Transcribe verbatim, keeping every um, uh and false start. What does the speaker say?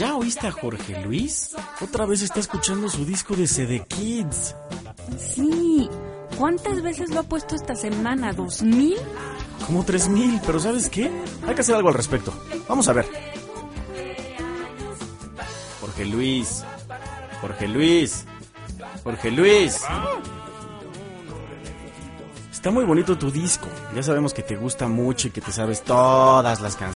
¿Ya oíste a Jorge Luis? Otra vez está escuchando su disco de C D Kids. Sí. ¿Cuántas veces lo ha puesto esta semana? ¿Dos mil? Como tres mil, pero ¿sabes qué? Hay que hacer algo al respecto. Vamos a ver. Jorge Luis. Jorge Luis. Jorge Luis. Está muy bonito tu disco. Ya sabemos que te gusta mucho y que te sabes todas las canciones.